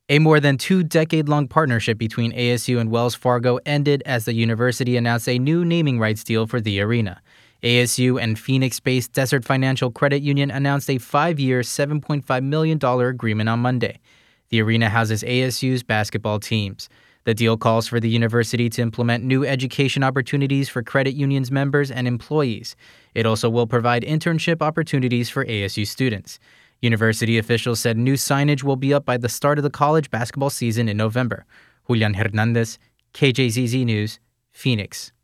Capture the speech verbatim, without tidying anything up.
A more than two-decade-long partnership between A S U and Wells Fargo ended as the university announced a new naming rights deal for the arena. A S U and Phoenix-based Desert Financial Credit Union announced a five-year, seven point five million dollars agreement on Monday. The arena houses A S U's basketball teams. The deal calls for the university to implement new education opportunities for credit unions members and employees. It also will provide internship opportunities for A S U students. University officials said new signage will be up by the start of the college basketball season in November. Julian Hernandez, K J Z Z News, Phoenix.